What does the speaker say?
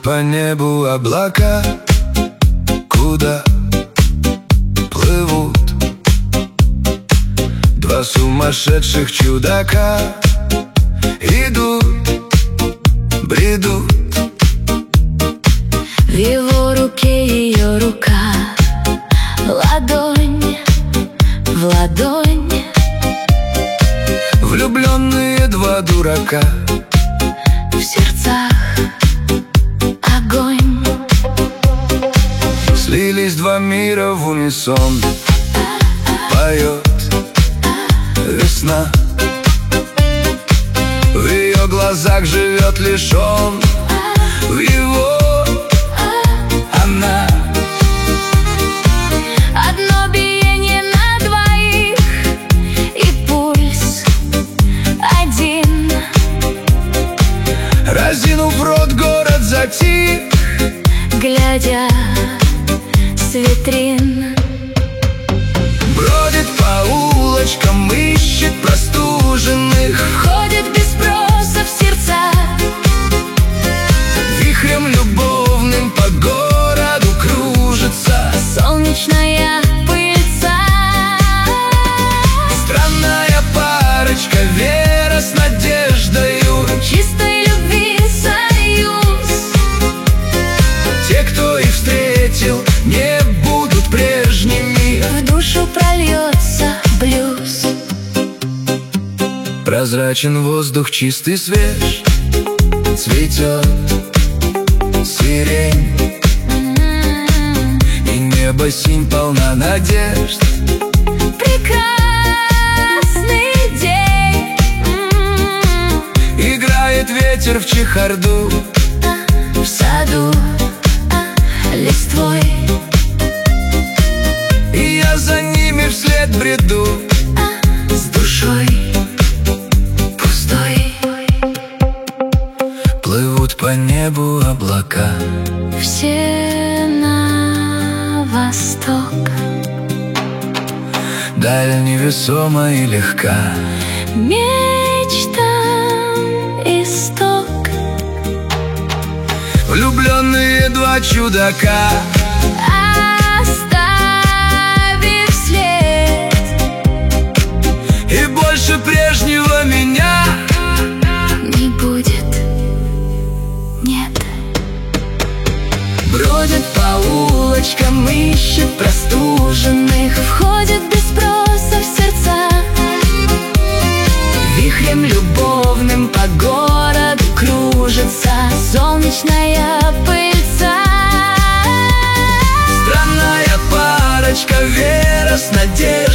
по небу облака, куда плывут два сумасшедших чудака. Идут, бредут. В его руке ее рука, ладонь в ладонь. Влюбленные два дурака, в сердцах огонь. слились два мира в унисон. Поет весна, в ее глазах живет лишь он, в его она. Одно биение на двоих, и пульс один. Разинув рот, город затих, глядя с витрин. бродит по улочкам, ищет простуженных, Ходит без спроса в сердца, вихрем любовным по городу кружится. солнечная пыльца. Странная парочка, вера с надеждою, Чистой любви союз. те, кто их встретил, не будут прежними. В душу прольется блюз. Прозрачен воздух, чистый, свеж, цветет сирень, и небо синь полна надежд. Прекрасный день. Играет ветер в чехарду, В саду листвой. и я за ними вслед бреду. С душой пустой. Плывут по небу облака, Все на восток. даль невесома и легка. Мечтам исток. Влюбленные два чудака, Оставив след, и больше прежнего меня не будет, нет. бродят по улочкам, ищет простуженных, Входит без спроса в сердца, вихрем любовным по городу кружится. солнечная пыльца. Странная парочка, вера с надеждой.